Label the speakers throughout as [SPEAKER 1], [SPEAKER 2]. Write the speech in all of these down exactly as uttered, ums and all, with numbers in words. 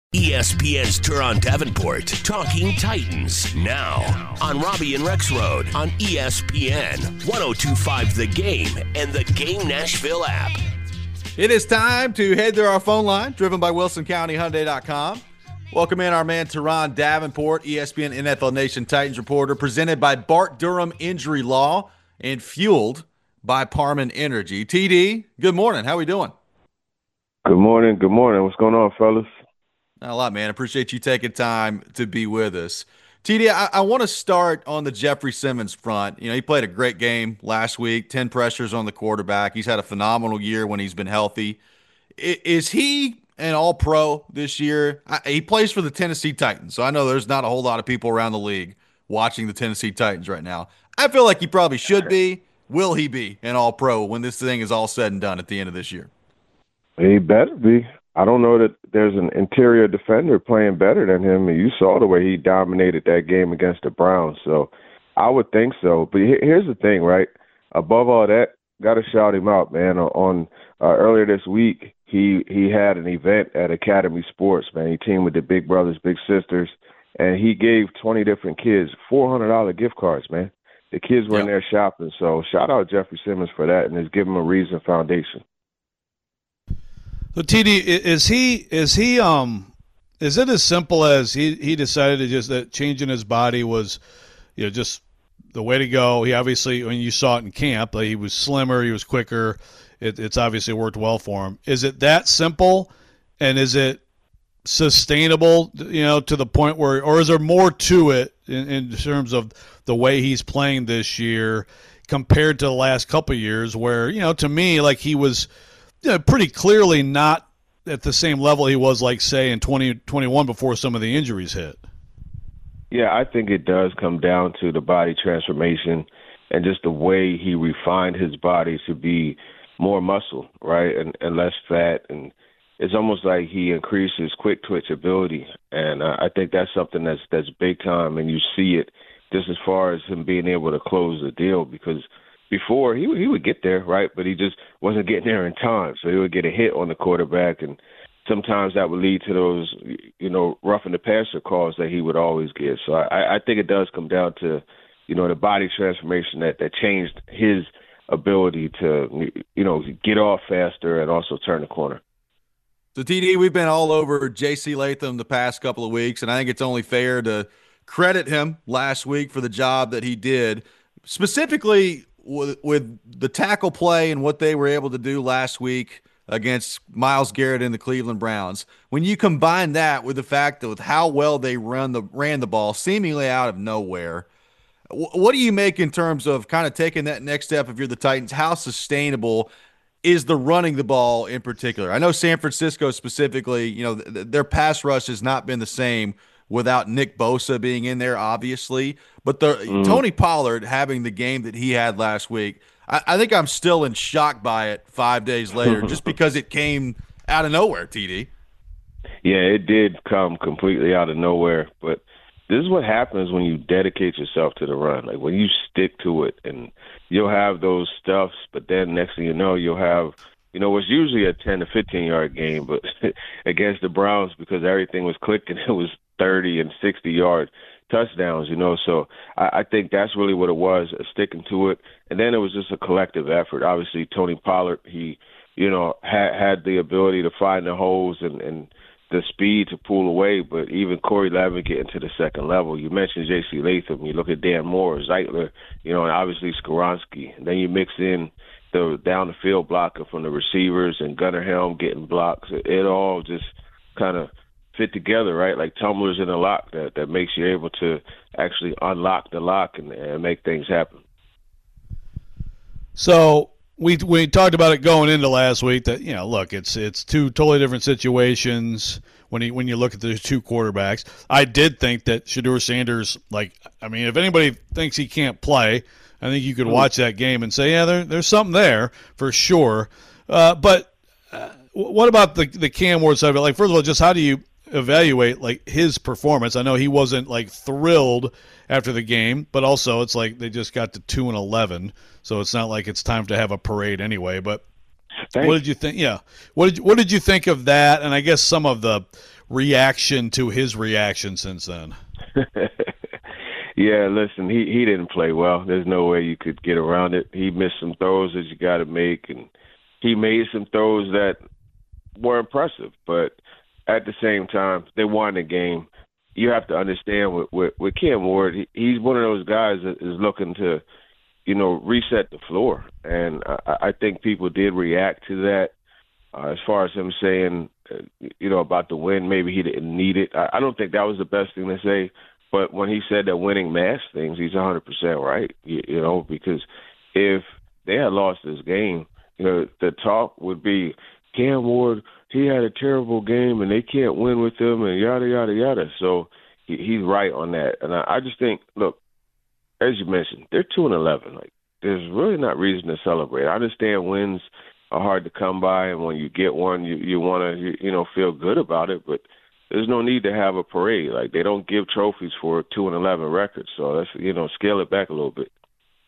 [SPEAKER 1] E S P N's Turon Davenport, Talking Titans, now on Robbie and Rex Road on E S P N, one oh two point five The Game, and the Game Nashville app.
[SPEAKER 2] It is time to head to our phone line, driven by Wilson County Hyundai dot com. Welcome in our man Turon Davenport, E S P N N F L Nation Titans reporter, presented by Bart Durham Injury Law and fueled by Parman Energy. T D, good morning. How we doing?
[SPEAKER 3] Good morning. Good morning. What's going on, fellas?
[SPEAKER 2] Not a lot, man. Appreciate you taking time to be with us. T D, I, I want to start on the Jeffrey Simmons front. You know, he played a great game last week, ten pressures on the quarterback. He's had a phenomenal year when he's been healthy. I, is he an all-pro this year? I, he plays for the Tennessee Titans, so I know there's not a whole lot of people around the league watching the Tennessee Titans right now. I feel like he probably should be. Will he be an all-pro when this thing is all said and done at the end of this year?
[SPEAKER 3] He better be. I don't know that there's an interior defender playing better than him. And you saw the way he dominated that game against the Browns. So I would think so. But here's the thing, right? Above all that, got to shout him out, man. On uh, earlier this week, he he had an event at Academy Sports, man. He teamed with the Big Brothers, Big Sisters, and he gave twenty different kids four hundred dollars gift cards, man. The kids were
[SPEAKER 2] yep.
[SPEAKER 3] in there shopping. So shout out Jeffrey Simmons for that, and it's given him a reason foundation.
[SPEAKER 4] So T D, is he is he um is it as simple as he, he decided to just that changing his body was, you know, just the way to go? He obviously, when you saw it in camp, like he was slimmer, he was quicker. It, it's obviously worked well for him. Is it that simple, and is it sustainable? You know, to the point where, or is there more to it in, in terms of the way he's playing this year compared to the last couple of years, where, you know, to me, like he was. Yeah, pretty clearly not at the same level he was, like, say, in twenty twenty-one before some of the injuries hit.
[SPEAKER 3] Yeah, I think it does come down to the body transformation and just the way he refined his body to be more muscle, right, and, and less fat. And it's almost like he increased his quick twitch ability. And uh, I think that's something that's that's big time, and you see it just as far as him being able to close the deal, because – before, he he would get there, right? But he just wasn't getting there in time. So he would get a hit on the quarterback, and sometimes that would lead to those, you know, roughing the passer calls that he would always get. So I, I think it does come down to, you know, the body transformation that, that changed his ability to, you know, get off faster and also turn the corner.
[SPEAKER 2] So, T D, we've been all over J C Latham the past couple of weeks, and I think it's only fair to credit him last week for the job that he did, specifically with, with the tackle play and what they were able to do last week against Myles Garrett and the Cleveland Browns. When you combine that with the fact that with how well they run the ran the ball seemingly out of nowhere, what do you make in terms of kind of taking that next step if you're the Titans? How sustainable is the running the ball in particular? I know San Francisco specifically, you know, th- their pass rush has not been the same without Nick Bosa being in there, obviously. But the mm. Tony Pollard having the game that he had last week, I, I think I'm still in shock by it five days later just because it came out of nowhere, T D.
[SPEAKER 3] Yeah, it did come completely out of nowhere. But this is what happens when you dedicate yourself to the run. Like when you stick to it, and you'll have those stuffs, but then next thing you know, you'll have, you know, it's usually a ten to fifteen-yard game, but against the Browns, because everything was clicking, it was thirty and sixty-yard touchdowns, you know. So I, I think that's really what it was, uh, sticking to it. And then it was just a collective effort. Obviously, Tony Pollard, he, you know, had, had the ability to find the holes and, and the speed to pull away, but even Corey Levin getting to the second level. You mentioned J C Latham. You look at Dan Moore, Zeitler, you know, and obviously Skoronski. And then you mix in the down the field blocker from the receivers and Gunnar Helm getting blocks. It all just kind of fit together, right? Like tumblers in a lock that, that makes you able to actually unlock the lock and, and make things happen.
[SPEAKER 4] So we we talked about it going into last week that, you know, look, it's it's two totally different situations when you, when you look at the two quarterbacks. I did think that Shedeur Sanders, like, I mean, if anybody thinks he can't play, I think you could watch that game and say, yeah, there, there's something there for sure. Uh, but uh, what about the the Cam Ward side of it? Like, first of all, just how do you evaluate like his performance? I know he wasn't like thrilled after the game, but also it's like they just got to two and eleven, so it's not like it's time to have a parade anyway. But Thanks. What did you think? Yeah, what did you, what did you think of that? And I guess some of the reaction to his reaction since then.
[SPEAKER 3] Yeah, listen, he, he didn't play well. There's no way you could get around it. He missed some throws that you got to make, and he made some throws that were impressive. But at the same time, they won the game. You have to understand with, with, with Cam Ward, he, he's one of those guys that is looking to, you know, reset the floor. And I, I think people did react to that. Uh, as far as him saying, uh, you know, about the win, maybe he didn't need it. I, I don't think that was the best thing to say. But when he said that winning masks things, he's one hundred percent right, you, you know, because if they had lost this game, you know, the talk would be Cam Ward, he had a terrible game and they can't win with him and yada, yada, yada. So he, he's right on that. And I, I just think, look, as you mentioned, they're two and eleven. Like, there's really not reason to celebrate. I understand wins are hard to come by, and when you get one, you, you want to, you, you know, feel good about it, but there's no need to have a parade. Like, they don't give trophies for two and eleven records. So that's, you know, scale it back a little bit.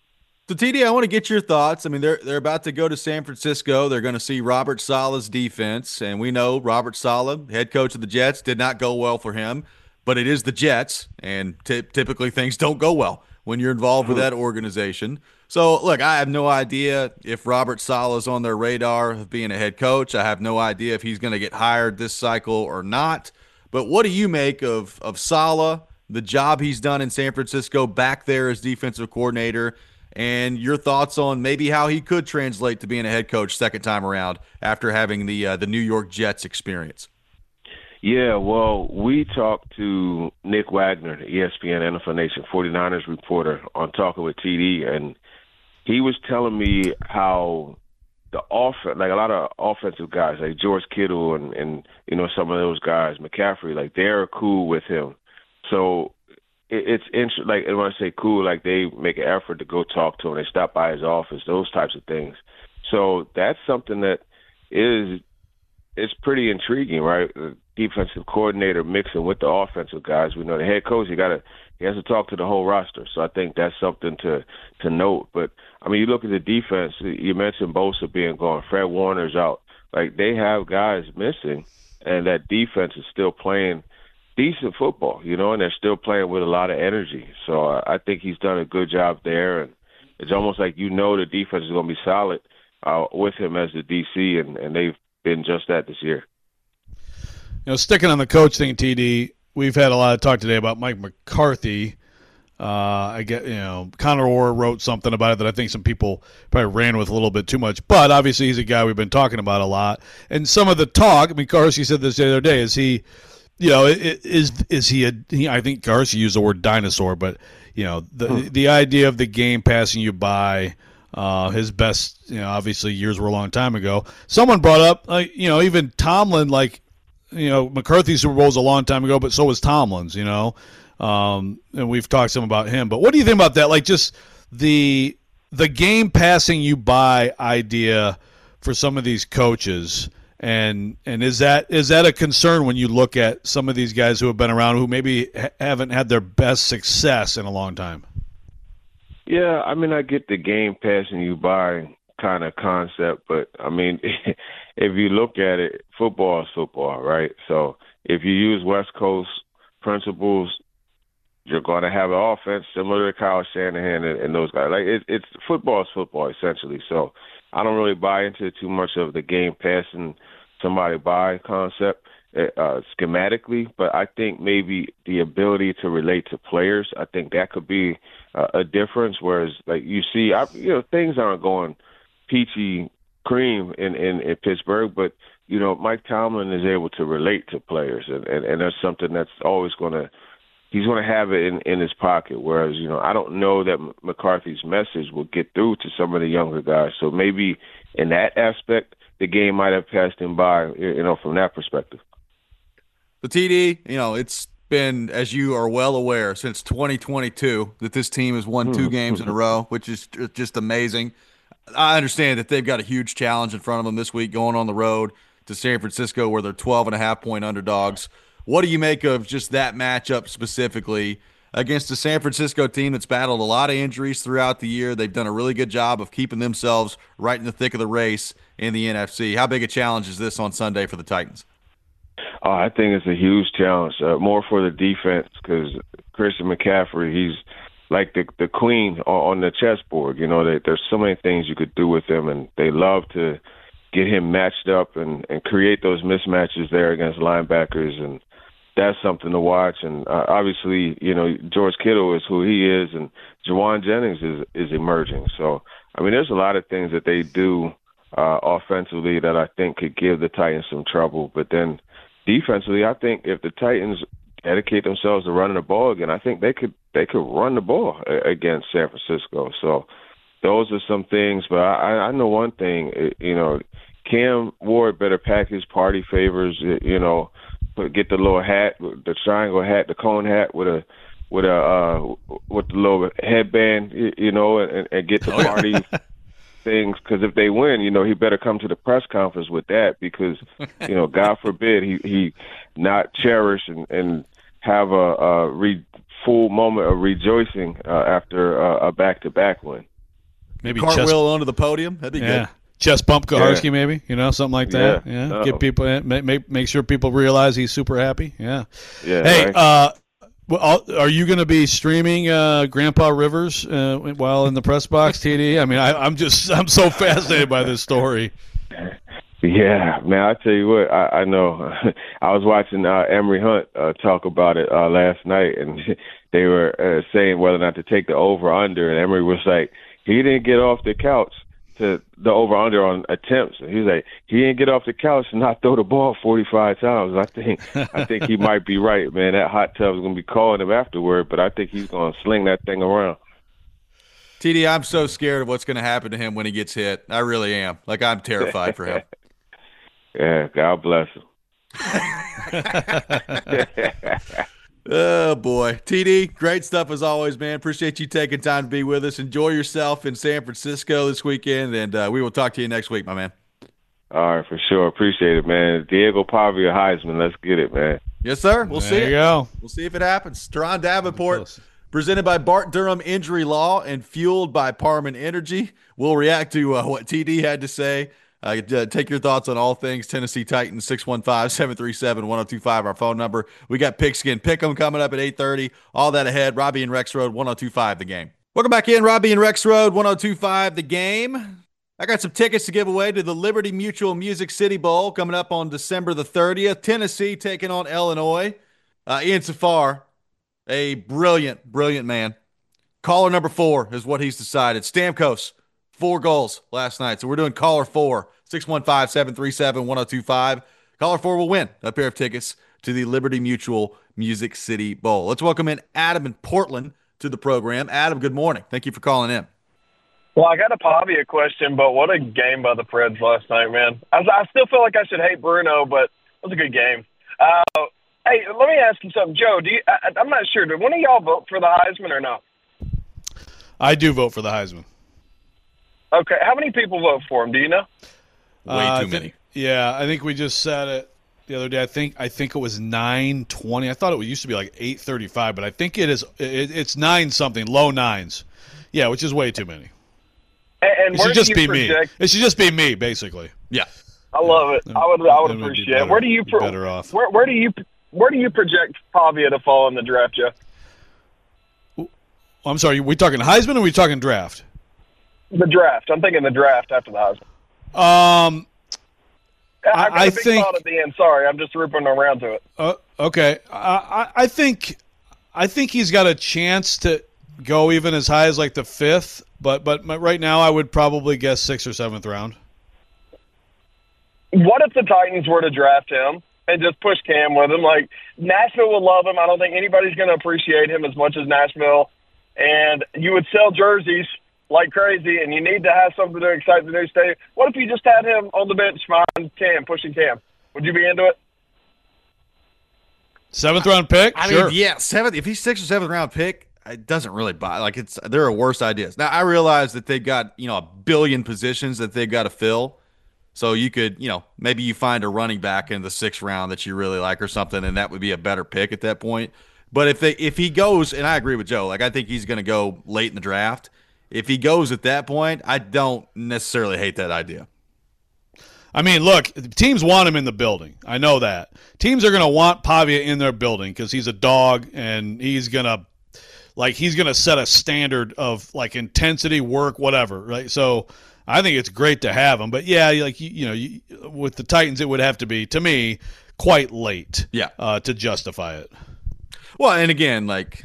[SPEAKER 2] So T D, I want to get your thoughts. I mean, they're they're about to go to San Francisco. They're going to see Robert Saleh's defense, and we know Robert Saleh, head coach of the Jets, did not go well for him. But it is the Jets, and t- typically things don't go well when you're involved with that organization. So, look, I have no idea if Robert Saleh is on their radar of being a head coach. I have no idea if he's going to get hired this cycle or not. But what do you make of of Saleh, the job he's done in San Francisco, back there as defensive coordinator, and your thoughts on maybe how he could translate to being a head coach second time around after having the uh, the New York Jets experience?
[SPEAKER 3] Yeah, well, we talked to Nick Wagner, the E S P N N F L Nation forty-niners reporter, on Talking with T D, and he was telling me how the offense, like a lot of offensive guys, like George Kittle and, and you know, some of those guys, McCaffrey, like they're cool with him. So it, it's interesting. Like, and when I say cool, like they make an effort to go talk to him. They stop by his office, those types of things. So that's something that is it's pretty intriguing, right? The defensive coordinator mixing with the offensive guys. We know the head coach, you got to he has to talk to the whole roster. So I think that's something to to note. But I mean, you look at the defense. You mentioned Bosa being gone, Fred Warner's out. Like, they have guys missing, and that defense is still playing decent football, you know, and they're still playing with a lot of energy. So uh, I think he's done a good job there, and it's almost like you know the defense is going to be solid uh, with him as the D C, and, and they've been just that this year.
[SPEAKER 4] You know, sticking on the coach thing, T D, we've had a lot of talk today about Mike McCarthy. Uh, I get, you know, Connor Orr wrote something about it that I think some people probably ran with a little bit too much. But obviously, he's a guy we've been talking about a lot. And some of the talk, I mean, Carsey said this the other day, is he, you know, is is he a? He, I think Carsey used the word dinosaur, but you know, the hmm. the idea of the game passing you by. Uh, his best, you know, obviously years were a long time ago. Someone brought up, like, you know, even Tomlin, like, you know, McCarthy's Super Bowl was a long time ago, but so was Tomlin's, you know. Um, and we've talked some about him. But what do you think about that? Like, just the the game passing you by idea for some of these coaches, and and is that is that a concern when you look at some of these guys who have been around who maybe ha- haven't had their best success in a long time?
[SPEAKER 3] Yeah, I mean, I get the game passing you by kind of concept, but I mean, if you look at it, football is football, right? So if you use West Coast principles, you're going to have an offense similar to Kyle Shanahan and, and those guys. Like, it, it's football is football essentially. So I don't really buy into too much of the game passing somebody by concept uh, schematically, but I think maybe the ability to relate to players, I think that could be uh, a difference. Whereas, like, you see, I, you know, things aren't going peachy cream in, in, in Pittsburgh, but, you know, Mike Tomlin is able to relate to players, and, and, and that's something that's always going to he's going to have it in, in his pocket, whereas, you know, I don't know that McCarthy's message will get through to some of the younger guys. So maybe in that aspect, the game might have passed him by, you know, from that perspective.
[SPEAKER 2] The T D, you know, it's been, as you are well aware, since twenty twenty-two that this team has won two games in a row, which is just amazing. I understand that they've got a huge challenge in front of them this week going on the road to San Francisco where they're twelve and a half point underdogs. What do you make of just that matchup specifically against a San Francisco team that's battled a lot of injuries throughout the year? They've done a really good job of keeping themselves right in the thick of the race in the N F C. How big a challenge is this on Sunday for the Titans?
[SPEAKER 3] Oh, I think it's a huge challenge, uh, more for the defense because Christian McCaffrey, he's like the the queen on, on the chessboard. You know, they, there's so many things you could do with him, and they love to get him matched up and, and create those mismatches there against linebackers, and that's something to watch. And uh, obviously, you know, George Kittle is who he is, and Jawan Jennings is is emerging. So, I mean, there's a lot of things that they do uh, offensively that I think could give the Titans some trouble. But then defensively, I think if the Titans dedicate themselves to running the ball again, I think they could they could run the ball against San Francisco. So those are some things. But I, I know one thing, you know, Cam Ward better pack his party favors, you know, get the little hat, the triangle hat, the cone hat with a with a uh, with the little headband, you know, and, and get the party things. Because if they win, you know, he better come to the press conference with that. Because you know, God forbid he he not cherish and, and have a, a re, full moment of rejoicing uh, after uh, a back to back win.
[SPEAKER 2] Maybe cartwheel chest, onto the podium. That'd be yeah. good.
[SPEAKER 4] Chest bump Koharski, yeah. maybe, you know, something like that. Yeah, yeah. Get people, make make sure people realize he's super happy. Yeah.
[SPEAKER 3] Yeah.
[SPEAKER 4] Hey,
[SPEAKER 3] right.
[SPEAKER 4] uh, well, are you going to be streaming uh, Grandpa Rivers uh, while in the press box, T D? I mean, I, I'm just I'm so fascinated by this story.
[SPEAKER 3] Yeah, man, I tell you what, I, I know. I was watching uh, Emory Hunt uh, talk about it uh, last night, and they were uh, saying whether or not to take the over under, and Emory was like, he didn't get off the couch to the over-under on attempts. He was like, he didn't get off the couch and not throw the ball forty-five times. I think I think he might be right, man. That hot tub is going to be calling him afterward, but I think he's going to sling that thing around.
[SPEAKER 2] T D, I'm so scared of what's going to happen to him when he gets hit. I really am. Like, I'm terrified for him.
[SPEAKER 3] Yeah, God bless him.
[SPEAKER 2] Oh, boy. T D, great stuff as always, man. Appreciate you taking time to be with us. Enjoy yourself in San Francisco this weekend, and uh, we will talk to you next week, my man.
[SPEAKER 3] All right, for sure. Appreciate it, man. Diego Pavia Heisman. Let's get it, man.
[SPEAKER 2] Yes, sir. We'll
[SPEAKER 4] there
[SPEAKER 2] see
[SPEAKER 4] you
[SPEAKER 2] it.
[SPEAKER 4] go.
[SPEAKER 2] We'll see if it happens. Teron Davenport, presented by Bart Durham Injury Law and fueled by Parman Energy. We'll react to uh, what T D had to say. Uh, take your thoughts on all things Tennessee Titans, six one five, seven three seven, one oh two five, our phone number. We got Pigskin Pick'em coming up at eight thirty. All that ahead. Robbie and Rex Road, one oh two five The Game. Welcome back in, Robbie and Rex Road, one oh two five The Game. I got some tickets to give away to the Liberty Mutual Music City Bowl coming up on December the thirtieth. Tennessee taking on Illinois. Uh, Ian Safar, a brilliant, brilliant man. Caller number four is what he's decided. Stamkos. Four goals last night. So we're doing caller four, six one five, seven three seven, one oh two five. Caller four will win a pair of tickets to the Liberty Mutual Music City Bowl. Let's welcome in Adam in Portland to the program. Adam, good morning. Thank you for calling in.
[SPEAKER 5] Well, I got a Pavia question, but what a game by the Preds last night, man. I, I still feel like I should hate Bruno, but it was a good game. Uh, hey, let me ask you something. Joe, do you, I, I'm not sure. Did one of y'all vote for the Heisman or not?
[SPEAKER 4] I do vote for the Heisman.
[SPEAKER 5] Okay, how many people vote for him? Do you know?
[SPEAKER 2] Way
[SPEAKER 4] uh,
[SPEAKER 2] too
[SPEAKER 4] th-
[SPEAKER 2] many.
[SPEAKER 4] Yeah, I think we just said it the other day. I think I think it was nine twenty. I thought it used to be like eight thirty-five, but I think it is. It, it's nine something, low nines. Yeah, which is way too many.
[SPEAKER 5] And, and
[SPEAKER 4] it
[SPEAKER 5] where
[SPEAKER 4] should
[SPEAKER 5] do
[SPEAKER 4] just
[SPEAKER 5] you
[SPEAKER 4] be
[SPEAKER 5] project-
[SPEAKER 4] me. It should just be me, basically.
[SPEAKER 2] Yeah,
[SPEAKER 5] I love it. I would. I would
[SPEAKER 4] Then we'd be
[SPEAKER 5] appreciate
[SPEAKER 4] better-
[SPEAKER 5] it. Where do you pro-
[SPEAKER 4] better off?
[SPEAKER 5] Where, where do you where do you project Pavia to fall in the draft, Joe?
[SPEAKER 4] I'm sorry. Are we talking Heisman or are we talking draft?
[SPEAKER 5] The draft. I'm thinking the draft after the Heisman.
[SPEAKER 4] Um,
[SPEAKER 5] I, I got
[SPEAKER 4] I
[SPEAKER 5] a big
[SPEAKER 4] think-
[SPEAKER 5] thought at the end. Sorry, I'm just ripping around to it.
[SPEAKER 4] uh, okay. I, I I think I think he's got a chance to go even as high as like the fifth, but but my, right now I would probably guess sixth or seventh round.
[SPEAKER 5] What if the Titans were to draft him and just push Cam with him? Like, Nashville would love him. I don't think anybody's going to appreciate him as much as Nashville. And you would sell jerseys like crazy, and you need to have something to excite the new stadium. What if you just had him on the bench, fine, Cam, pushing Cam? Would you be into it?
[SPEAKER 4] Seventh round pick?
[SPEAKER 2] I
[SPEAKER 4] sure.
[SPEAKER 2] mean, yeah, seventh. If he's sixth or seventh round pick, it doesn't really buy. Like, it's there are worse ideas. Now, I realize that they've got, you know, a billion positions that they've got to fill. So you could, you know, maybe you find a running back in the sixth round that you really like or something, and that would be a better pick at that point. But if they if he goes, and I agree with Joe, like I think he's going to go late in the draft. If he goes at that point, I don't necessarily hate that idea.
[SPEAKER 4] I mean, look, teams want him in the building. I know that. Teams are going to want Pavia in their building because he's a dog and he's going to like he's going to set a standard of like intensity, work, whatever, right? So I think it's great to have him. But yeah, like you, you know, you, with the Titans, it would have to be, to me, quite late.
[SPEAKER 2] Yeah.
[SPEAKER 4] Uh, to justify it.
[SPEAKER 2] Well, and again, like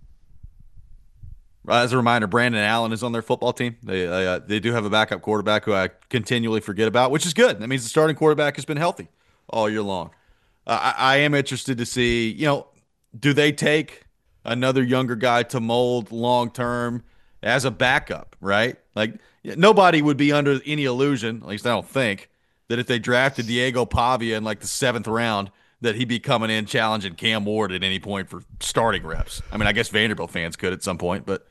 [SPEAKER 2] as a reminder, Brandon Allen is on their football team. They uh, they do have a backup quarterback who I continually forget about, which is good. That means the starting quarterback has been healthy all year long. Uh, I, I am interested to see, you know, do they take another younger guy to mold long term as a backup, right? Like nobody would be under any illusion, at least I don't think, that if they drafted Diego Pavia in like the seventh round, that he'd be coming in challenging Cam Ward at any point for starting reps. I mean, I guess Vanderbilt fans could at some point, but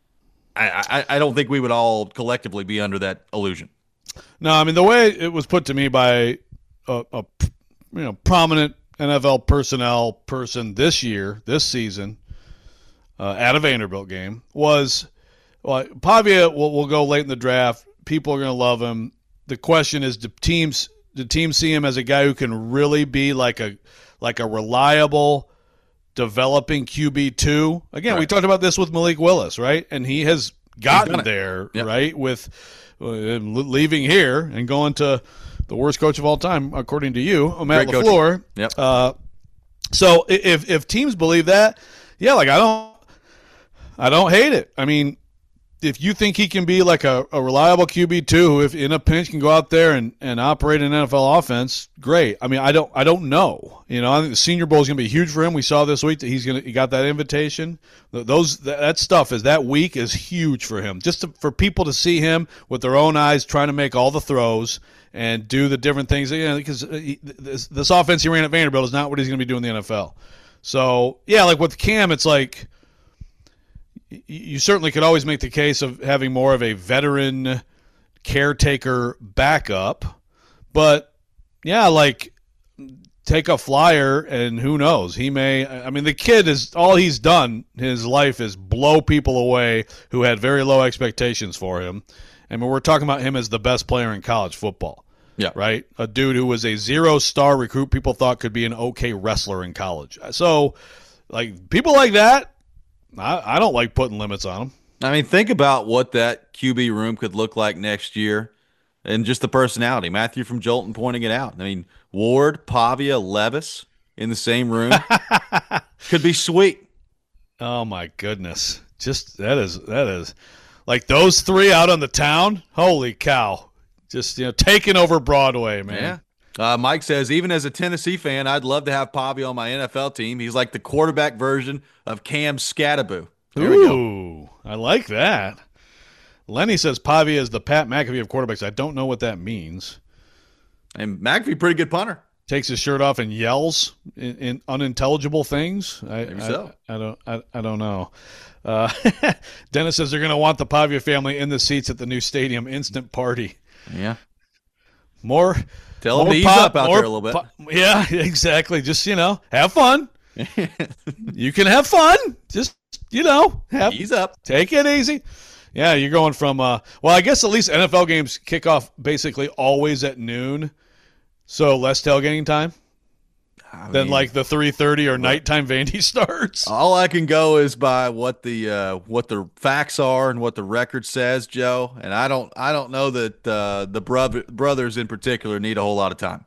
[SPEAKER 2] I, I, I don't think we would all collectively be under that illusion.
[SPEAKER 4] No, I mean, the way it was put to me by a, a you know prominent N F L personnel person this year, this season, uh, at a Vanderbilt game was, well, Pavia will, will go late in the draft. People are going to love him. The question is, do teams do teams see him as a guy who can really be like a like a reliable, developing Q B two? Again, right. We talked about this with Malik Willis, right? And he has gotten there, yep. right, with uh, leaving here and going to the worst coach of all time, according to you, Matt
[SPEAKER 2] Great
[SPEAKER 4] LaFleur.
[SPEAKER 2] Yep.
[SPEAKER 4] Uh, so if if teams believe that, yeah, like I don't, I don't hate it. I mean, if you think he can be like a, a reliable Q B two, who if in a pinch can go out there and, and operate an N F L offense, great. I mean, I don't I don't know. You know, I think the Senior Bowl is going to be huge for him. We saw this week that he's going to he got that invitation. Those that, that stuff is that week is huge for him. Just to, for people to see him with their own eyes trying to make all the throws and do the different things. You know, because this, this offense he ran at Vanderbilt is not what he's going to be doing in the N F L. So yeah, like with Cam, it's like, you certainly could always make the case of having more of a veteran caretaker backup, but yeah, like take a flyer and who knows, he may, I mean, the kid is, all he's done his life is blow people away who had very low expectations for him. I mean, we're talking about him as the best player in college football.
[SPEAKER 2] Yeah.
[SPEAKER 4] Right. A dude who was a zero star recruit people thought could be an okay wrestler in college. So like people like that, I, I don't like putting limits on them.
[SPEAKER 2] I mean, think about what that Q B room could look like next year and just the personality. Matthew from Jolton pointing it out. I mean, Ward, Pavia, Levis in the same room could be sweet.
[SPEAKER 4] Oh, my goodness. Just that is that is like those three out on the town. Holy cow. Just, you know, taking over Broadway, man.
[SPEAKER 2] Yeah. Uh, Mike says, even as a Tennessee fan, I'd love to have Pavia on my N F L team. He's like the quarterback version of Cam Scattaboo. There
[SPEAKER 4] Ooh, we go. I like that. Lenny says Pavia is the Pat McAfee of quarterbacks. I don't know what that means.
[SPEAKER 2] And McAfee, pretty good punter.
[SPEAKER 4] Takes his shirt off and yells in, in unintelligible things. I,
[SPEAKER 2] Maybe so.
[SPEAKER 4] I, I don't. I, I don't know. Uh, Dennis says they're going to want the Pavia family in the seats at the new stadium. Instant party.
[SPEAKER 2] Yeah.
[SPEAKER 4] More.
[SPEAKER 2] Tell them to ease up out there a little bit.
[SPEAKER 4] Pop, yeah, exactly. Just, you know, have fun. You can have fun. Just, you know, have,
[SPEAKER 2] ease up.
[SPEAKER 4] Take it easy. Yeah, you're going from, uh, well, I guess at least N F L games kick off basically always at noon, so less tailgating time I than mean, like the three thirty or nighttime Vandy starts.
[SPEAKER 2] All I can go is by what the uh, what the facts are and what the record says, Joe. And I don't I don't know that uh, the brother, brothers in particular need a whole lot of time.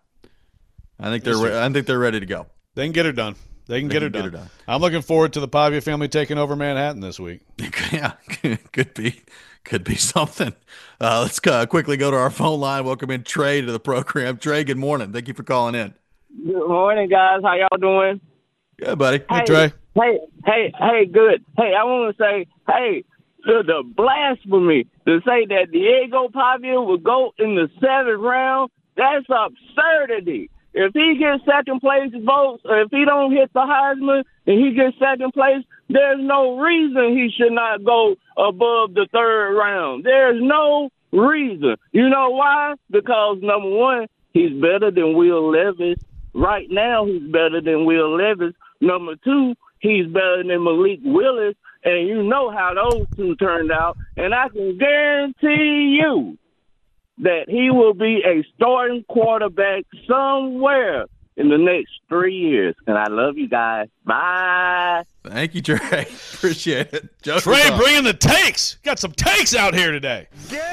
[SPEAKER 2] I think they're re- I think they're ready to go.
[SPEAKER 4] They can get it done. They can,
[SPEAKER 2] they
[SPEAKER 4] get,
[SPEAKER 2] can
[SPEAKER 4] it,
[SPEAKER 2] get
[SPEAKER 4] done.
[SPEAKER 2] it done.
[SPEAKER 4] I'm looking forward to the Pavia family taking over Manhattan this week.
[SPEAKER 2] Yeah, could be could be something. Uh, let's uh, quickly go to our phone line. Welcome in Trey to the program. Trey, good morning. Thank you for calling in.
[SPEAKER 6] Good morning, guys. How y'all doing?
[SPEAKER 2] Good, buddy.
[SPEAKER 4] Hey, hey Trey.
[SPEAKER 6] Hey, hey, hey, good. Hey, I want to say, hey, the, the blasphemy to say that Diego Pavia would go in the seventh round, that's absurdity. If he gets second place votes, or if he don't hit the Heisman and he gets second place, there's no reason he should not go above the third round. There's no reason. You know why? Because, number one, he's better than Will Levis. Right now, he's better than Will Levis. Number two, he's better than Malik Willis. And you know how those two turned out. And I can guarantee you that he will be a starting quarterback somewhere in the next three years. And I love you guys. Bye.
[SPEAKER 2] Thank you, Trey. Appreciate it. Joe
[SPEAKER 4] Trey bringing the takes. Got some takes out here today.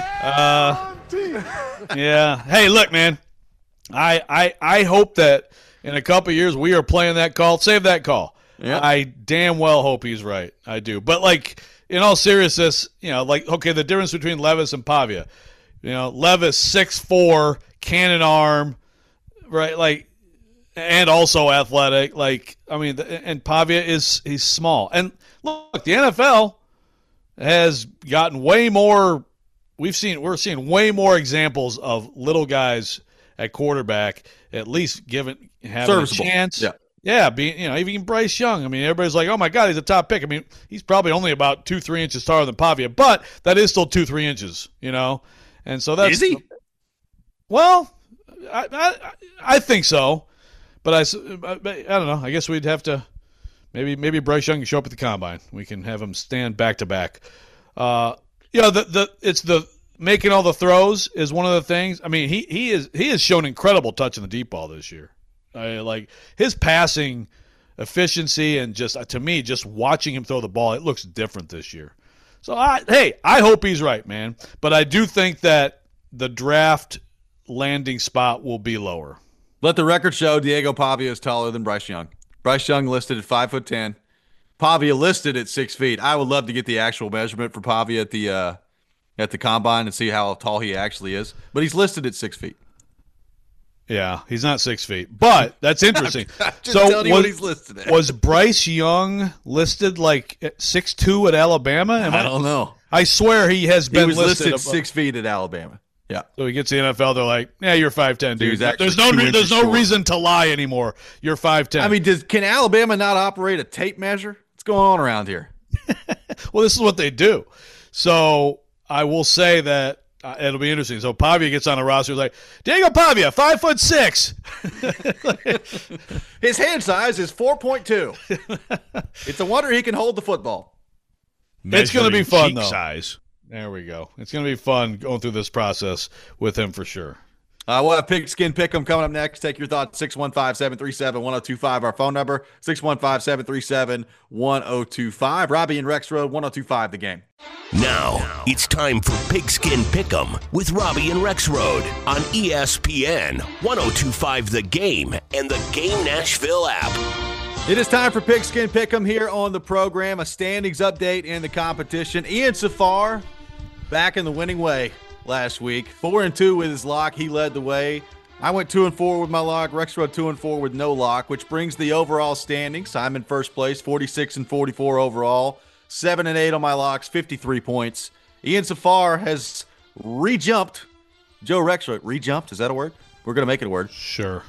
[SPEAKER 4] Uh, yeah. Hey, look, man. I, I I hope that in a couple of years we are playing that call. Save that call. Yep. I damn well hope he's right. I do. But, like, in all seriousness, you know, like, okay, the difference between Levis and Pavia. You know, Levis, six foot four, cannon arm, right, like, and also athletic. Like, I mean, and Pavia is he's small. And, look, the N F L has gotten way more – we've seen – we're seeing way more examples of little guys at quarterback at least given having a chance.
[SPEAKER 2] Yeah.
[SPEAKER 4] Yeah, being, you know, even Bryce Young. I mean, everybody's like, oh, my God, he's a top pick. I mean, he's probably only about two, three inches taller than Pavia, but that is still two, three inches, you know. And so that's –
[SPEAKER 2] Is he?
[SPEAKER 4] Well, I, I I think so. But I, I, I don't know. I guess we'd have to maybe maybe Bryce Young can show up at the combine. We can have him stand back to back. Uh, you know, the the it's the making all the throws is one of the things. I mean, he he is he has shown incredible touch in the deep ball this year. I, like his passing efficiency and just to me, just watching him throw the ball, it looks different this year. So I hey, I hope he's right, man. But I do think that the draft landing spot will be lower.
[SPEAKER 2] Let the record show Diego Pavia is taller than Bryce Young. Bryce Young listed at five foot ten. Pavia listed at six feet. I would love to get the actual measurement for Pavia at the uh, at the combine and see how tall he actually is. But he's listed at six feet.
[SPEAKER 4] Yeah, he's not six feet, but that's interesting.
[SPEAKER 2] I'm just
[SPEAKER 4] so
[SPEAKER 2] telling you
[SPEAKER 4] was,
[SPEAKER 2] what he's listed at.
[SPEAKER 4] Was Bryce Young listed like at six two at Alabama? Am
[SPEAKER 2] I don't know.
[SPEAKER 4] I swear he has been
[SPEAKER 2] he was
[SPEAKER 4] listed,
[SPEAKER 2] listed six feet at Alabama. Yeah.
[SPEAKER 4] So he gets to the N F L. They're like, "Yeah, you're five ten, dude.
[SPEAKER 2] Dude,
[SPEAKER 4] there's no re- there's no short. reason to lie anymore. You're five ten."
[SPEAKER 2] I mean, does can Alabama not operate a tape measure? What's going on around here?
[SPEAKER 4] Well, this is what they do. So I will say that. Uh, it'll be interesting. So Pavia gets on a roster like, Diego Pavia, five foot six.
[SPEAKER 2] His hand size is four point two. It's a wonder he can hold the football.
[SPEAKER 4] Measuring it's going to be fun,
[SPEAKER 7] cheek
[SPEAKER 4] though.
[SPEAKER 7] Size.
[SPEAKER 4] There we go. It's going to be fun going through this process with him for sure.
[SPEAKER 2] Uh, we'll have Pigskin Pick'em coming up next. Take your thoughts, six one five, seven three seven, one oh two five, our phone number, six one five, seven three seven, one oh two five. Robbie and Rex Road, one oh two five, the game.
[SPEAKER 1] Now, it's time for Pigskin Pick'em with Robbie and Rex Road on E S P N, one oh two five The Game, and the Game Nashville app.
[SPEAKER 2] It is time for Pigskin Pick'em here on the program. A standings update in the competition. Ian Safar back in the winning way last week. Four and two with his lock. He led the way. I went two and four with my lock. Rex Road two and four with no lock, which brings the overall standings. I'm in first place, forty-six and forty-four overall. Seven and eight on my locks, fifty-three points. Ian Safar has re-jumped. Joe Rex Road, re-jumped? Is that a word? We're going to make it a word.
[SPEAKER 4] Sure.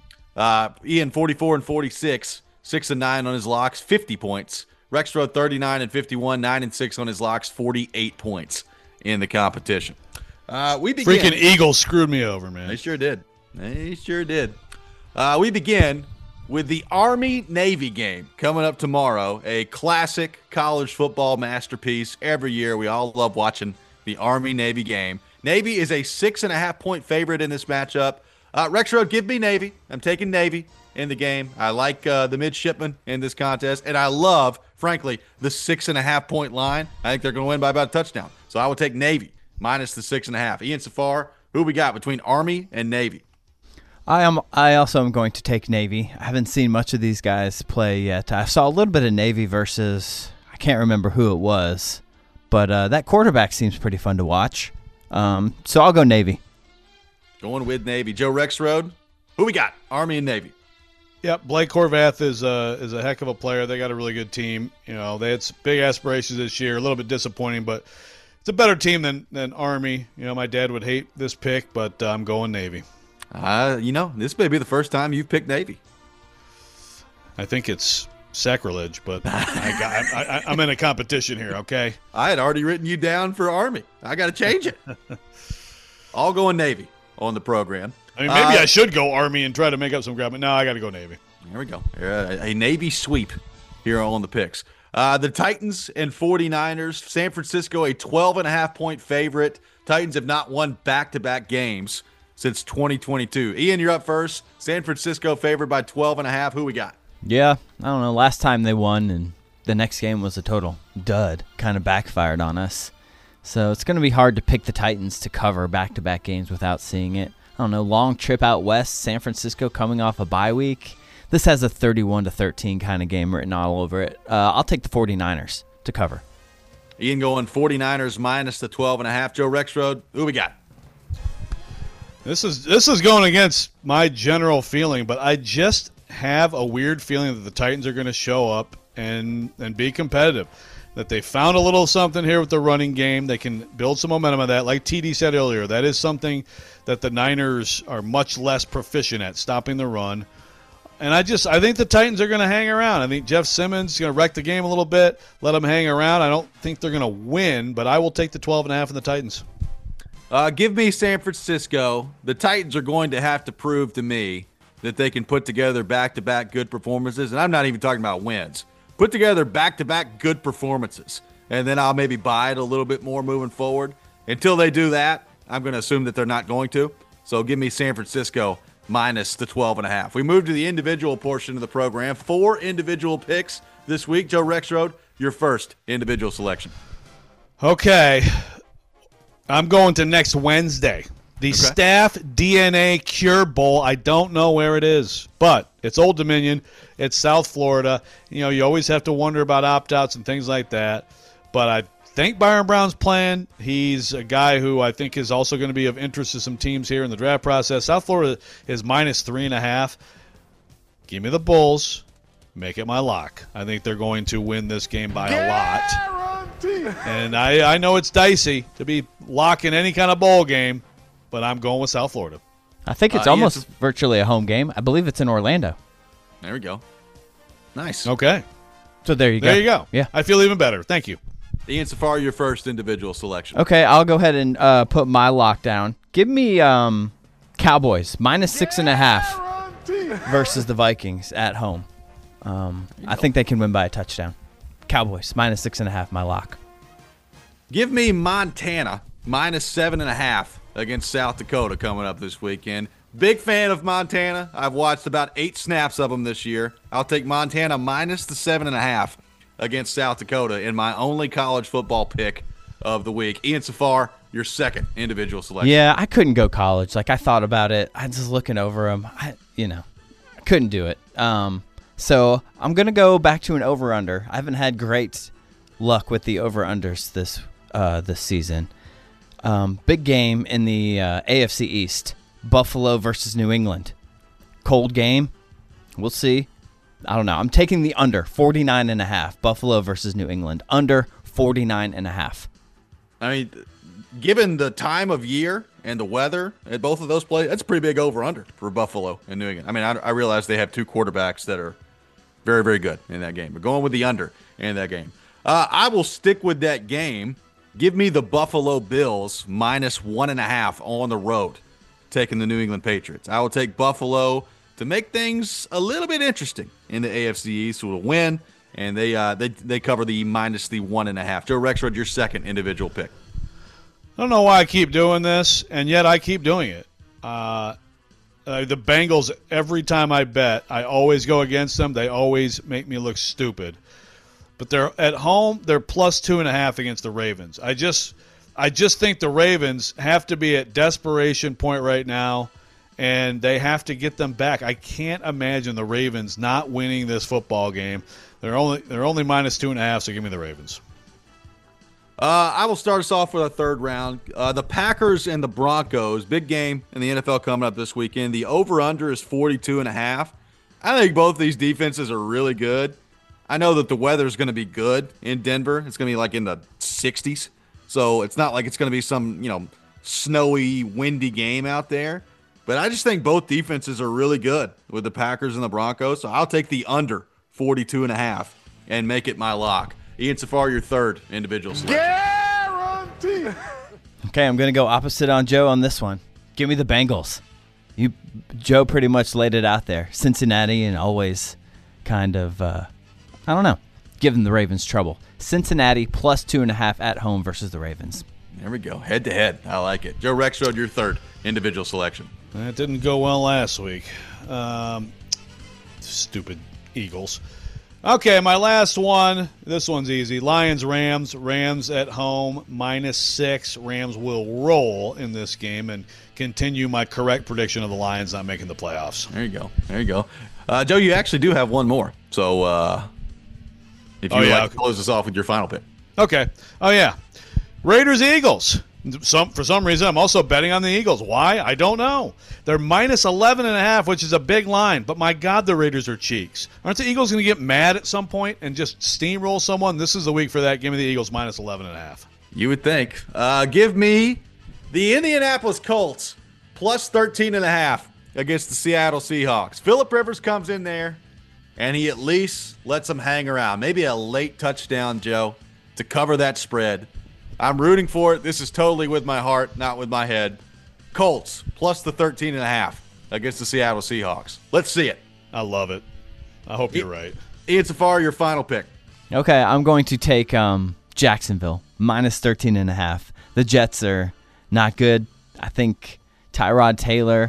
[SPEAKER 2] Uh, Ian, forty-four and forty-six, six and nine on his locks, fifty points. Rex Road, thirty-nine and fifty-one, nine and six on his locks, forty-eight points in the competition. Uh, we begin.
[SPEAKER 4] Freaking Eagles screwed me over, man.
[SPEAKER 2] They sure did. They sure did. Uh, we begin with the Army-Navy game coming up tomorrow, a classic college football masterpiece. Every year, we all love watching the Army-Navy game. Navy is a six and a half point favorite in this matchup. Uh, Rex Road, give me Navy. I'm taking Navy in the game. I like uh, the midshipmen in this contest, and I love, frankly, the six and a half point line. I think they're going to win by about a touchdown. So I will take Navy minus the six and a half. Ian Safar, who we got between Army and Navy?
[SPEAKER 8] I am. I also am going to take Navy. I haven't seen much of these guys play yet. I saw a little bit of Navy versus, I can't remember who it was, but uh, that quarterback seems pretty fun to watch. Um, so I'll go Navy.
[SPEAKER 2] Going with Navy. Joe Rex Road, who we got? Army and Navy.
[SPEAKER 4] Yep, Blake Horvath is a, is a heck of a player. They got a really good team. You know, they had some big aspirations this year. A little bit disappointing, but it's a better team than, than Army. You know, my dad would hate this pick, but uh, I'm going Navy.
[SPEAKER 2] Uh, you know, this may be the first time you've picked Navy.
[SPEAKER 4] I think it's sacrilege, but I got, I, I, I'm in a competition here, okay?
[SPEAKER 2] I had already written you down for Army. I got to change it. All going Navy on the program.
[SPEAKER 4] I mean, maybe
[SPEAKER 2] uh,
[SPEAKER 4] I should go Army and try to make up some ground, but no, I got to go Navy.
[SPEAKER 2] There we go. Uh, a Navy sweep here on the picks. Uh, the Titans and 49ers. San Francisco, a twelve and a half point favorite. Titans have not won back-to-back games since twenty twenty-two. Ian, you're up first. San Francisco favored by twelve and a half. Who we got?
[SPEAKER 8] Yeah, I don't know. Last time they won, and the next game was a total dud. Kind of backfired on us. So it's going to be hard to pick the Titans to cover back-to-back games without seeing it. I don't know. Long trip out west. San Francisco coming off a bye week. This has a thirty-one to thirteen kind of game written all over it. Uh, I'll take the 49ers to cover.
[SPEAKER 2] Ian going 49ers minus the twelve and a half. Joe Rexroad, who we got?
[SPEAKER 4] This is this is going against my general feeling, but I just have a weird feeling that the Titans are going to show up and and be competitive. That they found a little something here with the running game. They can build some momentum of that. Like T D said earlier, that is something that the Niners are much less proficient at, stopping the run. And I just I think the Titans are going to hang around. I think Jeff Simmons is going to wreck the game a little bit, let them hang around. I don't think they're going to win, but I will take the twelve and a half in the Titans.
[SPEAKER 2] Uh, give me San Francisco. The Titans are going to have to prove to me that they can put together back-to-back good performances, and I'm not even talking about wins. Put together back-to-back good performances, and then I'll maybe buy it a little bit more moving forward. Until they do that, I'm going to assume that they're not going to. So give me San Francisco minus the twelve and a half. We move to the individual portion of the program. Four individual picks this week. Joe Rexroad, your first individual selection.
[SPEAKER 4] Okay. I'm going to next Wednesday. The
[SPEAKER 2] Okay.
[SPEAKER 4] Staff D N A Cure Bowl. I don't know where it is, but it's Old Dominion. It's South Florida. You know, you always have to wonder about opt-outs and things like that. But I think Byron Brown's playing. He's a guy who I think is also going to be of interest to some teams here in the draft process. South Florida is minus three and a half. Give me the Bulls. Make it my lock. I think they're going to win this game by a lot. And I, I know it's dicey to be locking any kind of bowl game, but I'm going with South Florida.
[SPEAKER 8] I think it's
[SPEAKER 2] Uh,
[SPEAKER 8] almost
[SPEAKER 2] Ian's-
[SPEAKER 8] virtually a home game. I believe it's in Orlando.
[SPEAKER 2] There we go. Nice.
[SPEAKER 4] Okay.
[SPEAKER 8] So there you go.
[SPEAKER 4] There you go.
[SPEAKER 8] Yeah.
[SPEAKER 4] I feel even better. Thank you.
[SPEAKER 2] Ian Safari, your first individual selection.
[SPEAKER 8] Okay, I'll go ahead and uh, put my lockdown. Give me um, Cowboys minus six and a half versus the Vikings at home. Um, I think they can win by a touchdown. Cowboys minus six and a half, my lock.
[SPEAKER 2] Give me Montana minus seven and a half against South Dakota coming up this weekend. Big fan of Montana. I've watched about eight snaps of them this year. I'll take Montana minus the seven and a half against South Dakota in my only college football pick of the week. Ian Safar, your second individual selection.
[SPEAKER 8] Yeah, I couldn't go college. Like, I thought about it. I was just looking over them. I, you know, I couldn't do it. Um, so I'm going to go back to an over-under. I haven't had great luck with the over-unders this uh, this season. Um, big game in the uh, A F C East. Buffalo versus New England. Cold game. We'll see. I don't know. I'm taking the under, forty-nine and a half. Buffalo versus New England. Under forty-nine and a half.
[SPEAKER 2] I mean, given the time of year and the weather at both of those plays, that's a pretty big over-under for Buffalo and New England. I mean, I, I realize they have two quarterbacks that are very, very good in that game. But going with the under in that game. Uh, I will stick with that game. Give me the Buffalo Bills minus one and a half on the road, taking the New England Patriots. I will take Buffalo to make things a little bit interesting in the A F C East. Will win, and they uh, they they cover the minus the one and a half. Joe Rexrod, your second individual pick.
[SPEAKER 4] I don't know why I keep doing this, and yet I keep doing it. Uh, uh, the Bengals, every time I bet, I always go against them. They always make me look stupid. But they're at home. They're plus two and a half against the Ravens. I just, I just think the Ravens have to be at desperation point right now, and they have to get them back. I can't imagine the Ravens not winning this football game. They're only they're only minus two and a half. So give me the Ravens.
[SPEAKER 2] Uh, I will start us off with a third round. Uh, the Packers and the Broncos, big game in the N F L coming up this weekend. The over-under is forty-two and a half. I think both these defenses are really good. I know that the weather is going to be good in Denver. It's going to be like in the sixties. So it's not like it's going to be some, you know, snowy, windy game out there. But I just think both defenses are really good with the Packers and the Broncos. So I'll take the under forty-two and a half and make it my lock. Ian Safar, your third individual selection.
[SPEAKER 7] Guarantee.
[SPEAKER 8] Okay, I'm going to go opposite on Joe on this one. Give me the Bengals. You, Joe pretty much laid it out there. Cincinnati and always kind of, uh, I don't know. giving the Ravens trouble. Cincinnati plus two and a half at home versus the Ravens.
[SPEAKER 2] There we go. Head to head. I like it. Joe Rexrode, your third individual selection.
[SPEAKER 4] That didn't go well last week. Um, stupid Eagles. Okay, my last one. This one's easy. Lions, Rams. Rams at home, minus six. Rams will roll in this game and continue my correct prediction of the Lions not making the playoffs.
[SPEAKER 2] There you go. There you go. Uh, Joe, you actually do have one more. So uh, if you
[SPEAKER 4] oh,
[SPEAKER 2] would
[SPEAKER 4] yeah,
[SPEAKER 2] like to close us off with your final pick.
[SPEAKER 4] Okay. Oh, yeah. Raiders, Eagles. Some For some reason, I'm also betting on the Eagles. Why? I don't know. They're minus eleven and a half, which is a big line. But, my God, the Raiders are cheeks. Aren't the Eagles going to get mad at some point and just steamroll someone? This is the week for that. Give me the Eagles minus eleven and a half.
[SPEAKER 2] You would think. Uh, give me the Indianapolis Colts plus thirteen and a half against the Seattle Seahawks. Phillip Rivers comes in there, and he at least lets them hang around. Maybe a late touchdown, Joe, to cover that spread. I'm rooting for it. This is totally with my heart, not with my head. Colts plus the thirteen and a half against the Seattle Seahawks. Let's see it.
[SPEAKER 4] I love it. I hope you're right.
[SPEAKER 2] Ian Safari, your final pick.
[SPEAKER 8] Okay, I'm going to take um, Jacksonville minus thirteen and a half. The Jets are not good. I think Tyrod Taylor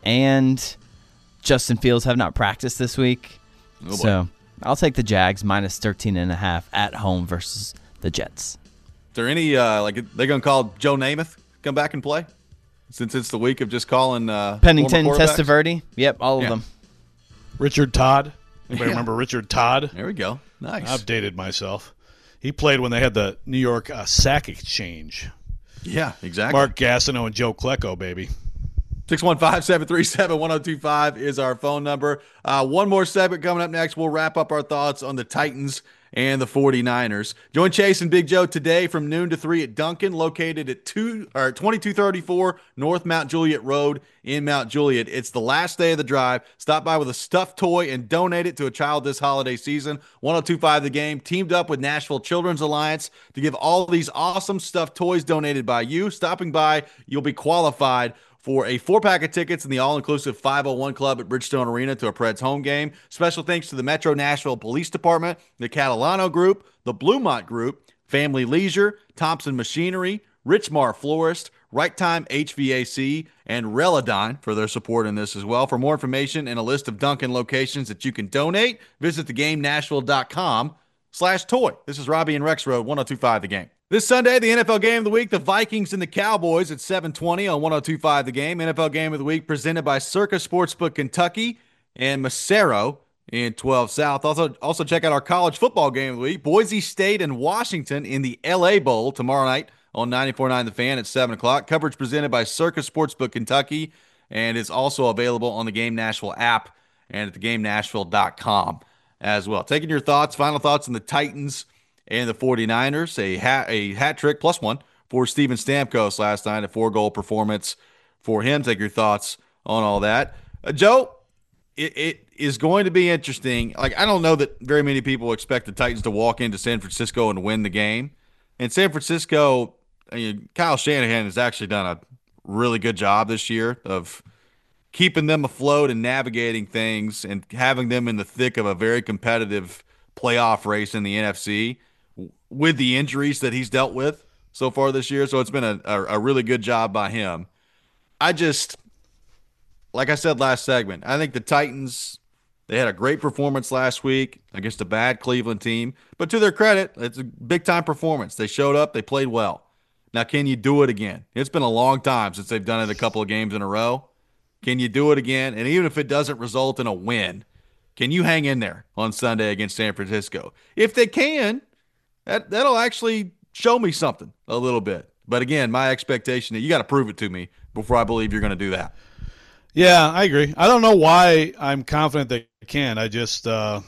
[SPEAKER 8] and Justin Fields have not practiced this week.
[SPEAKER 2] Oh,
[SPEAKER 8] so I'll take the Jags minus thirteen and a half at home versus the Jets.
[SPEAKER 2] Is there any, uh, like, they're going to call Joe Namath come back and play? Since it's the week of just calling uh,
[SPEAKER 8] Pennington, Testaverde. Yep, all of
[SPEAKER 2] yeah.
[SPEAKER 8] them.
[SPEAKER 4] Richard Todd. Anybody
[SPEAKER 2] Yeah.
[SPEAKER 4] remember Richard Todd?
[SPEAKER 2] There we go. Nice.
[SPEAKER 4] I've dated myself. He played when they had the New York uh, Sack Exchange.
[SPEAKER 2] Yeah, exactly.
[SPEAKER 4] Mark Gastineau and Joe Klecko, baby.
[SPEAKER 2] six one five, seven three seven, one oh two five is our phone number. Uh, one more segment coming up next. We'll wrap up our thoughts on the Titans and the forty-niners. Join Chase and Big Joe today from noon to three at Duncan, located at two or twenty-two thirty-four North Mount Juliet Road in Mount Juliet. It's the last day of the drive. Stop by with a stuffed toy and donate it to a child this holiday season. one oh two five The Game teamed up with Nashville Children's Alliance to give all these awesome stuffed toys donated by you. Stopping by, you'll be qualified for a four-pack of tickets in the all-inclusive five oh one Club at Bridgestone Arena to a Preds home game. Special thanks to the Metro Nashville Police Department, the Catalano Group, the Bluemont Group, Family Leisure, Thompson Machinery, Richmar Florist, Right Time H V A C, and Reladine for their support in this as well. For more information and a list of Duncan locations that you can donate, visit thegamenashville.com slash toy. This is Robbie and Rexrode, one oh two five The Game. This Sunday, the N F L Game of the Week, the Vikings and the Cowboys at seven twenty on one oh two five The Game. N F L Game of the Week presented by Circa Sportsbook Kentucky and Macero in twelve South. Also, also check out our college football game of the week, Boise State and Washington in the L A Bowl tomorrow night on ninety-four point nine The Fan at seven o'clock. Coverage presented by Circa Sportsbook Kentucky, and it's also available on the Game Nashville app and at the game nashville dot com as well. Taking your thoughts, final thoughts on the Titans and the forty-niners, a hat, a hat trick plus one for Steven Stamkos last night, a four-goal performance for him. Take your thoughts on all that. Uh, Joe, it, it is going to be interesting. Like, I don't know that very many people expect the Titans to walk into San Francisco and win the game. And San Francisco, I mean, Kyle Shanahan has actually done a really good job this year of keeping them afloat and navigating things and having them in the thick of a very competitive playoff race in the N F C with the injuries that he's dealt with so far this year. So it's been a, a, a really good job by him. I just, like I said last segment, I think the Titans, they had a great performance last week against a bad Cleveland team. But to their credit, it's a big-time performance. They showed up. They played well. Now, can you do it again? It's been a long time since they've done it a couple of games in a row. Can you do it again? And even if it doesn't result in a win, can you hang in there on Sunday against San Francisco? If they can, that, that'll actually show me something a little bit. But again, my expectation is you got to prove it to me before I believe you're going to do that.
[SPEAKER 4] Yeah, I agree. I don't know why I'm confident they can. I just, uh,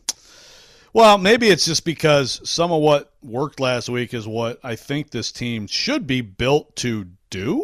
[SPEAKER 4] well, maybe it's just because some of what worked last week is what I think this team should be built to do.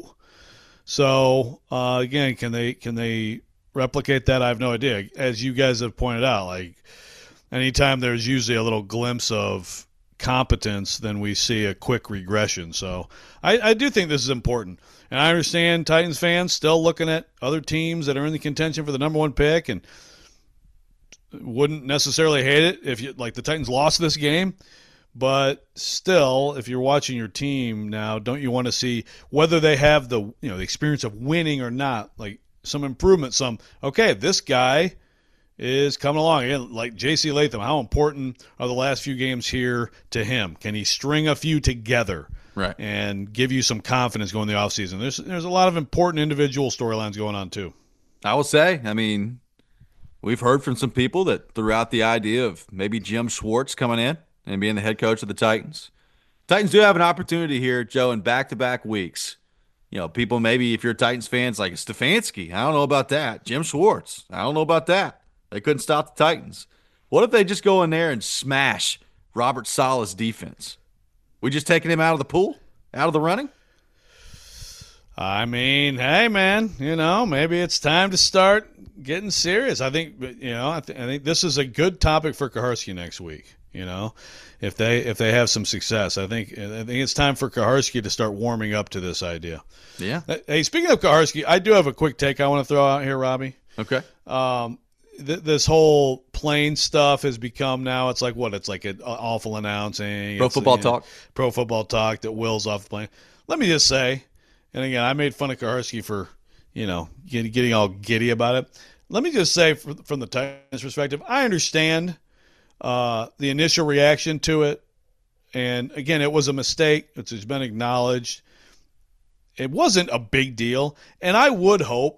[SPEAKER 4] So, uh, again, can they can they replicate that? I have no idea. As you guys have pointed out, like anytime there's usually a little glimpse of competence, then we see a quick regression. So I, I do think this is important. And I understand Titans fans still looking at other teams that are in the contention for the number one pick. And wouldn't necessarily hate it if you like the Titans lost this game. But still, if you're watching your team now, don't you want to see whether they have the you know the experience of winning or not? Like some improvement, some okay, this guy is coming along. Again, like J C Latham, how important are the last few games here to him? Can he string a few together?
[SPEAKER 2] Right.
[SPEAKER 4] And give you some confidence going the offseason? There's there's a lot of important individual storylines going on too.
[SPEAKER 2] I will say, I mean, we've heard from some people that threw out the idea of maybe Jim Schwartz coming in and being the head coach of the Titans. Titans do have an opportunity here, Joe, in back-to-back weeks. You know, people maybe if you're Titans fans like Stefanski, I don't know about that. Jim Schwartz, I don't know about that. They couldn't stop the Titans. What if they just go in there and smash Robert Saleh's defense? We just taking him out of the pool, out of the running?
[SPEAKER 4] I mean, hey, man, you know, maybe it's time to start getting serious. I think, you know, I, th- I think this is a good topic for Kuharsky next week. You know, if they if they have some success, I think I think it's time for Kuharsky to start warming up to this idea.
[SPEAKER 2] Yeah.
[SPEAKER 4] Hey, speaking of Kuharsky, I do have a quick take I want to throw out here, Robbie.
[SPEAKER 2] Okay.
[SPEAKER 4] Um, th- this whole plane stuff has become now. It's like what? It's like an awful announcing.
[SPEAKER 2] Pro
[SPEAKER 4] It's,
[SPEAKER 2] football
[SPEAKER 4] you know,
[SPEAKER 2] talk.
[SPEAKER 4] Pro football talk that wills off the plane. Let me just say, and again, I made fun of Kuharsky for you know getting, getting all giddy about it. Let me just say, for, from the Titans' perspective, I understand. Uh, the initial reaction to it, and again, it was a mistake. It's been acknowledged. It wasn't a big deal, and I would hope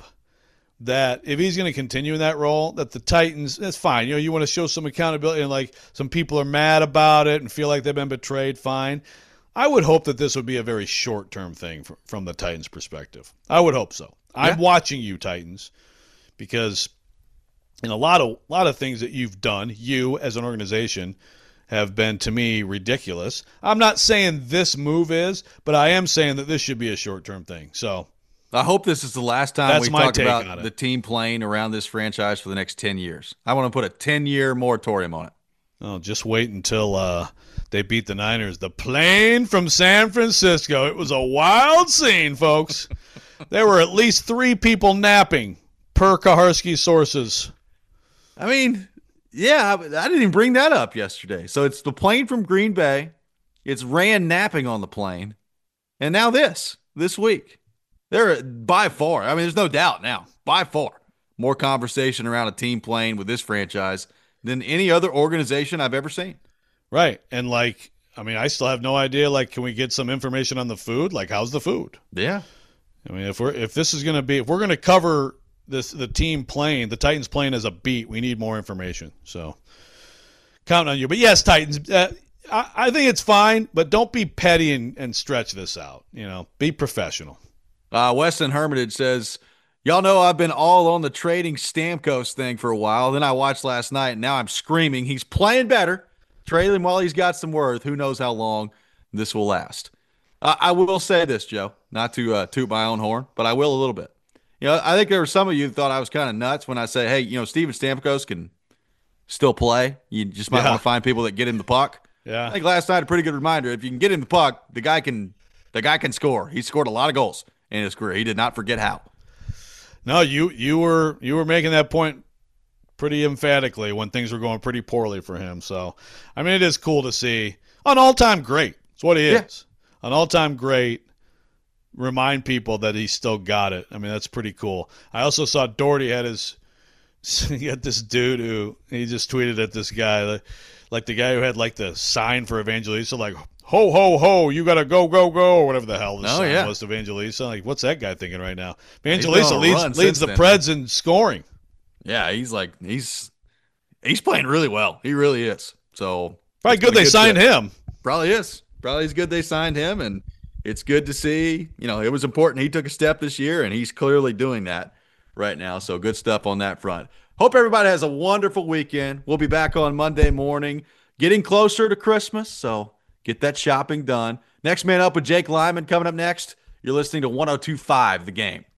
[SPEAKER 4] that if he's going to continue in that role, that the Titans, that's fine. You know, you want to show some accountability, and like some people are mad about it and feel like they've been betrayed, fine. I would hope that this would be a very short-term thing from, from the Titans' perspective. I would hope so. Yeah. I'm watching you, Titans, because and a lot of lot of things that you've done, you as an organization, have been to me ridiculous. I'm not saying this move is, but I am saying that this should be a short-term thing. So
[SPEAKER 2] I hope this is the last time
[SPEAKER 4] That's
[SPEAKER 2] we
[SPEAKER 4] my
[SPEAKER 2] talk
[SPEAKER 4] take
[SPEAKER 2] about
[SPEAKER 4] on it.
[SPEAKER 2] the team playing around this franchise for the next ten years. I want to put a ten-year moratorium on it.
[SPEAKER 4] oh, just wait until uh, they beat the Niners. The plane from San Francisco. It was a wild scene, folks. There were at least three people napping, per Kuharsky sources.
[SPEAKER 2] I mean, yeah, I didn't even bring that up yesterday. So it's the plane from Green Bay. It's Rand napping on the plane. And now this, this week. There, by far, I mean, there's no doubt now, by far, more conversation around a team playing with this franchise than any other organization I've ever seen.
[SPEAKER 4] Right. And, like, I mean, I still have no idea, like, can we get some information on the food? Like, how's the food?
[SPEAKER 2] Yeah.
[SPEAKER 4] I mean, if we're if this is going to be, if we're going to cover this, the team playing, the Titans playing as a beat, we need more information. So, counting on you. But yes, Titans, uh, I, I think it's fine, but don't be petty and, and stretch this out. You know, be professional.
[SPEAKER 2] Uh, Weston Hermitage says, y'all know I've been all on the trading Stamkos thing for a while. Then I watched last night, and now I'm screaming. He's playing better. Trade him while he's got some worth. Who knows how long this will last. Uh, I will say this, Joe, not to uh, toot my own horn, but I will a little bit. You know, I think there were some of you who thought I was kind of nuts when I say, hey, you know, Steven Stamkos can still play. You just might
[SPEAKER 4] Yeah.
[SPEAKER 2] want to find people that get him the puck.
[SPEAKER 4] Yeah.
[SPEAKER 2] I think last night a pretty good reminder. If you can get him the puck, the guy can the guy can score. He scored a lot of goals in his career. He did not forget how.
[SPEAKER 4] No, you you were you were making that point pretty emphatically when things were going pretty poorly for him. So, I mean, it is cool to see an all-time great. It's what he
[SPEAKER 2] Yeah.
[SPEAKER 4] is. An all-time great. Remind people that he still got it. I mean, that's pretty cool. I also saw Doherty had his he had this dude who he just tweeted at this guy, like, like the guy who had like the sign for Evangelista, like ho ho ho, you gotta go go go, or whatever the hell the
[SPEAKER 2] Oh,
[SPEAKER 4] sign
[SPEAKER 2] yeah.
[SPEAKER 4] was to Evangelista. Like, what's that guy thinking right now?
[SPEAKER 2] been
[SPEAKER 4] Evangelista
[SPEAKER 2] on a
[SPEAKER 4] leads
[SPEAKER 2] run
[SPEAKER 4] leads the
[SPEAKER 2] since then.
[SPEAKER 4] Preds in scoring.
[SPEAKER 2] Yeah, he's like he's he's playing really well. He really is. So
[SPEAKER 4] Probably
[SPEAKER 2] it's
[SPEAKER 4] good
[SPEAKER 2] been a
[SPEAKER 4] they signed
[SPEAKER 2] fit.
[SPEAKER 4] him.
[SPEAKER 2] Probably is. Probably is good they signed him, and it's good to see. You know, it was important he took a step this year, and he's clearly doing that right now. So good stuff on that front. Hope everybody has a wonderful weekend. We'll be back on Monday morning, getting closer to Christmas, so get that shopping done. Next Man Up with Jake Lyman coming up next. You're listening to one oh two point five The Game.